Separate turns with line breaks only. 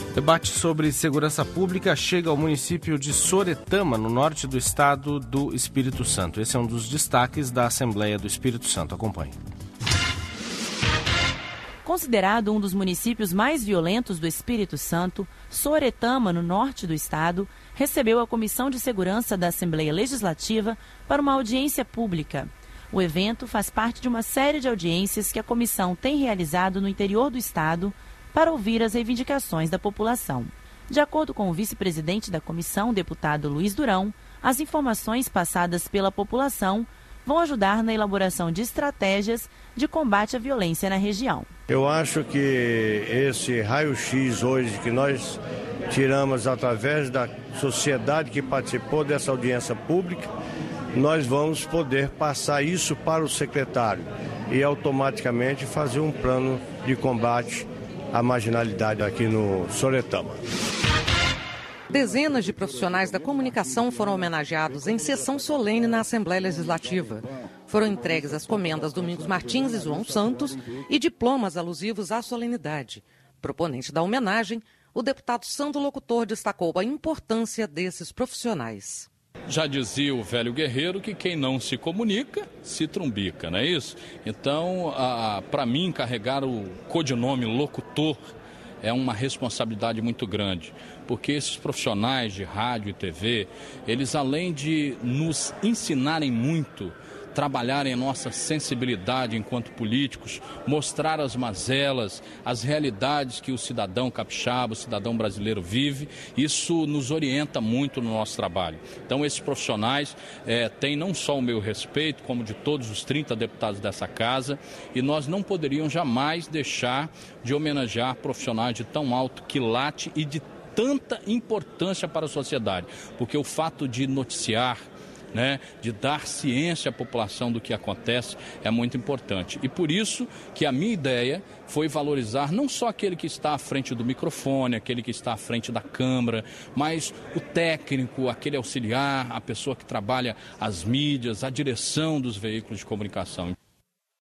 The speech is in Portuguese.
Debate sobre segurança pública chega ao município de Soretama, no norte do estado do Espírito Santo. Esse é um dos destaques da Assembleia do Espírito Santo. Acompanhe.
Considerado um dos municípios mais violentos do Espírito Santo, Soretama, no norte do estado, recebeu a Comissão de Segurança da Assembleia Legislativa para uma audiência pública. O evento faz parte de uma série de audiências que a comissão tem realizado no interior do estado para ouvir as reivindicações da população. De acordo com o vice-presidente da comissão, deputado Luiz Durão, as informações passadas pela população vão ajudar na elaboração de estratégias de combate à violência na região.
Eu acho que esse raio-x hoje que nós tiramos através da sociedade que participou dessa audiência pública, nós vamos poder passar isso para o secretário e automaticamente fazer um plano de combate à marginalidade aqui no Soretama.
Dezenas de profissionais da comunicação foram homenageados em sessão solene na Assembleia Legislativa. Foram entregues as comendas Domingos Martins e João Santos e diplomas alusivos à solenidade. Proponente da homenagem, o deputado Sandro Locutor destacou a importância desses profissionais.
Já dizia o velho guerreiro que quem não se comunica, se trumbica, não é isso? Então, para mim, carregar o codinome locutor é uma responsabilidade muito grande, porque esses profissionais de rádio e TV, eles além de nos ensinarem muito, trabalharem a nossa sensibilidade enquanto políticos, mostrar as mazelas, as realidades que o cidadão capixaba, o cidadão brasileiro vive, isso nos orienta muito no nosso trabalho. Então esses profissionais têm não só o meu respeito, como de todos os 30 deputados dessa casa, e nós não poderíamos jamais deixar de homenagear profissionais de tão alto quilate e de tanta importância para a sociedade, porque o fato de noticiar, de dar ciência à população do que acontece é muito importante. E por isso que a minha ideia foi valorizar não só aquele que está à frente do microfone, aquele que está à frente da câmara, mas o técnico, aquele auxiliar, a pessoa que trabalha as mídias, a direção dos veículos de comunicação.